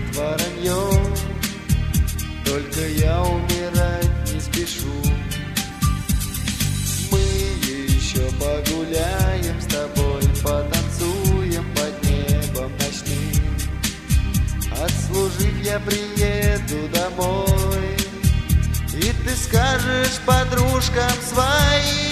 будет воронье, только я умирать не спешу. Мы еще погуляем с тобой, потанцуем под небом ночным. Отслужив, я приеду домой, и ты скажешь подружкам своим: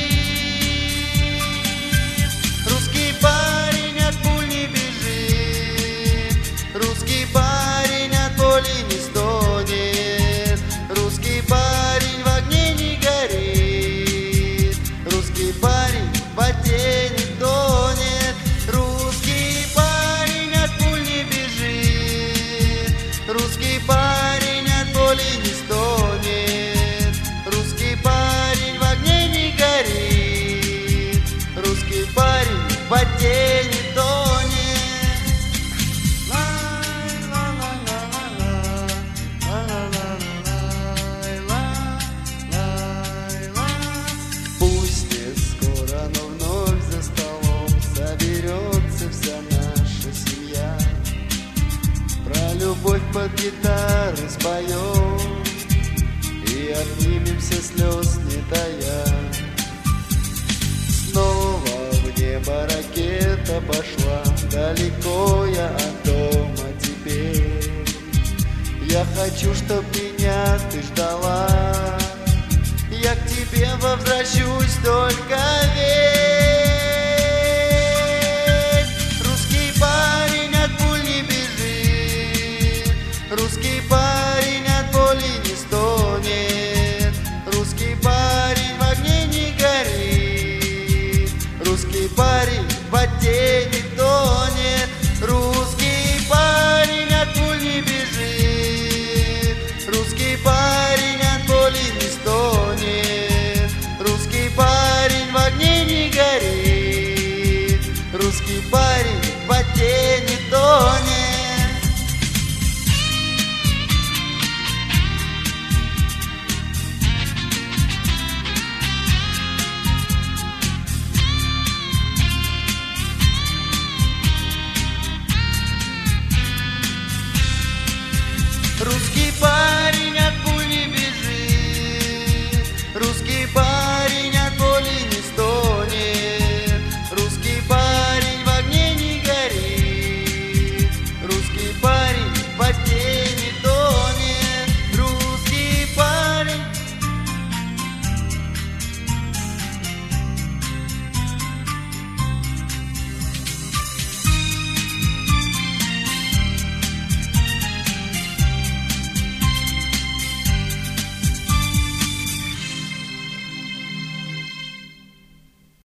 русский парень от пуль не бежит, русский парень от боли не стонет, русский парень в огне не горит, русский парень в воде не тонет, русский парень от пуль не бежит, русский парень от боли не стонет, русский парень в огне не горит, русский парень в воде не тонет. Пусть не скоро, но вновь за столом соберется вся наша семья, про любовь под гитары споем и обнимемся, слез не тая. Снова в небо ракета пошла, далеко я от дома теперь. Я хочу, чтоб меня ты ждала, я к тебе возвращусь, только верь. Русский парень от пуль не бежит, русский парень от боли не стонет, русский парень в огне не горит, русский парень в воде не тонет, русский парень от пуль не бежит, русский парень от боли не стонет, русский парень в огне не горит, русский парень в воде не тонет. Русский